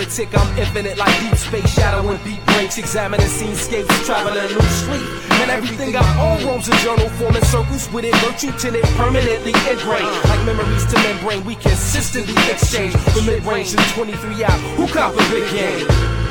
lunatic, I'm infinite like deep space, shadow and beat breaks, examining scenescapes, traveling a new street. And everything I own roams a journal, forming circles with it, virtue till it permanently ingrained. Like memories to membrane, we consistently exchange. From mid-range to the 23 out, who cop a big game?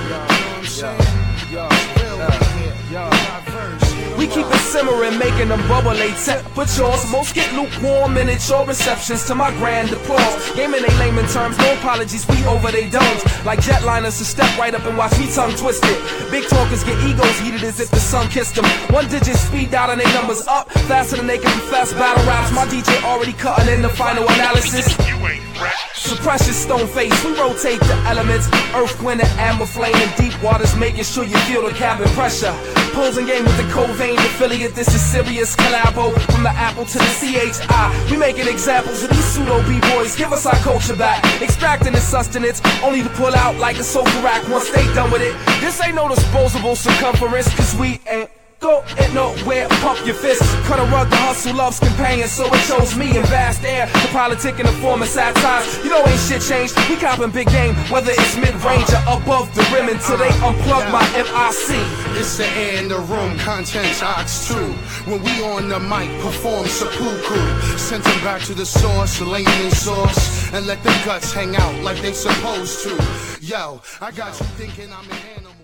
We keep it simmering, making them bubble temperatures. Most get lukewarm miniature receptions to my grand applause. Gaming they layman terms, no apologies, we over they domes. Like jetliners to step right up and watch me tongue twisted. Big talkers get egos heated as if the sun kissed them. One digit speed out and they numbers up faster than they can confess. Battle raps, my DJ already cutting in the final analysis. Suppress your stone face, we rotate the elements. Earth, wind, and amber flame in deep waters, making sure you feel the cabin pressure. Pulls and game with the Covain affiliate, this is serious collabo. From the Apple to the CHI, we making examples of these pseudo B-boys. Give us our culture back, extracting the sustenance, only to pull out like a sofa rack once they done with it. This ain't no disposable circumference, cause we ain't go it nowhere, pump your fist. Cut a rug, the hustle loves companions, so it chose me in vast air. The politic in the form of satire. You know ain't shit changed, we copping big game, whether it's mid-range or above the rim, until they unplug my MIC. It's the air in the room, contents ox 2. When we on the mic, perform seppuku. Send them back to the source, laying in sauce, and let the guts hang out like they supposed to. Yo, I got you thinking I'm an animal.